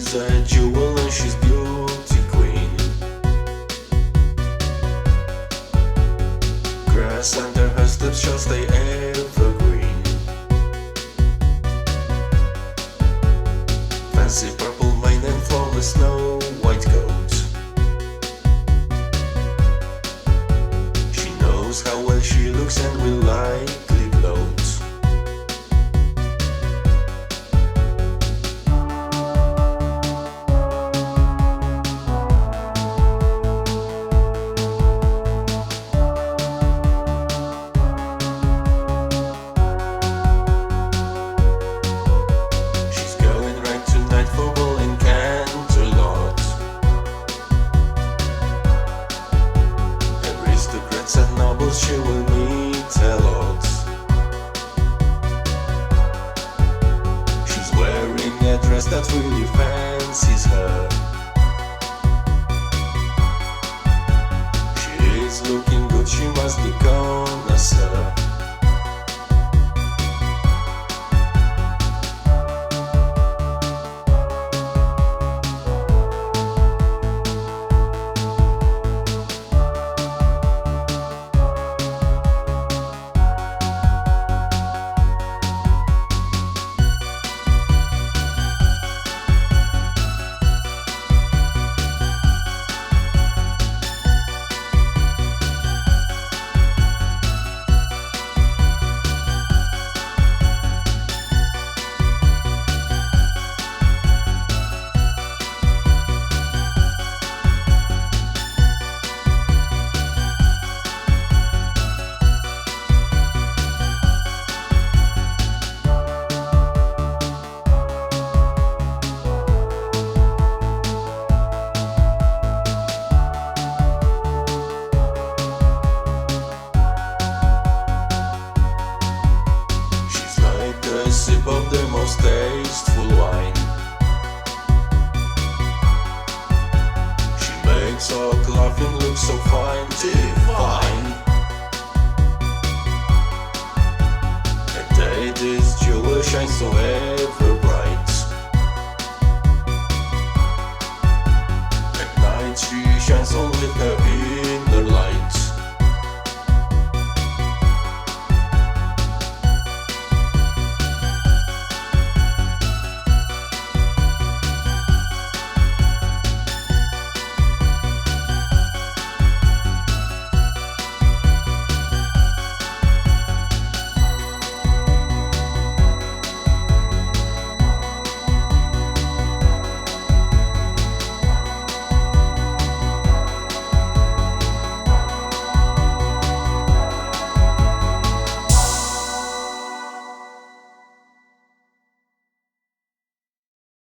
She's a jewel and she's beauty queen. Grass under her steps shall stay evergreen. Fancy purple mane and flawless snow white coat. She knows how well she looks and will likely gloat. And nobles she will meet a lot. She's wearing a dress that really fancies her. She is looking good, she must be connoisseur. Sip of the most tasteful wine. She makes our laughing look so fine too.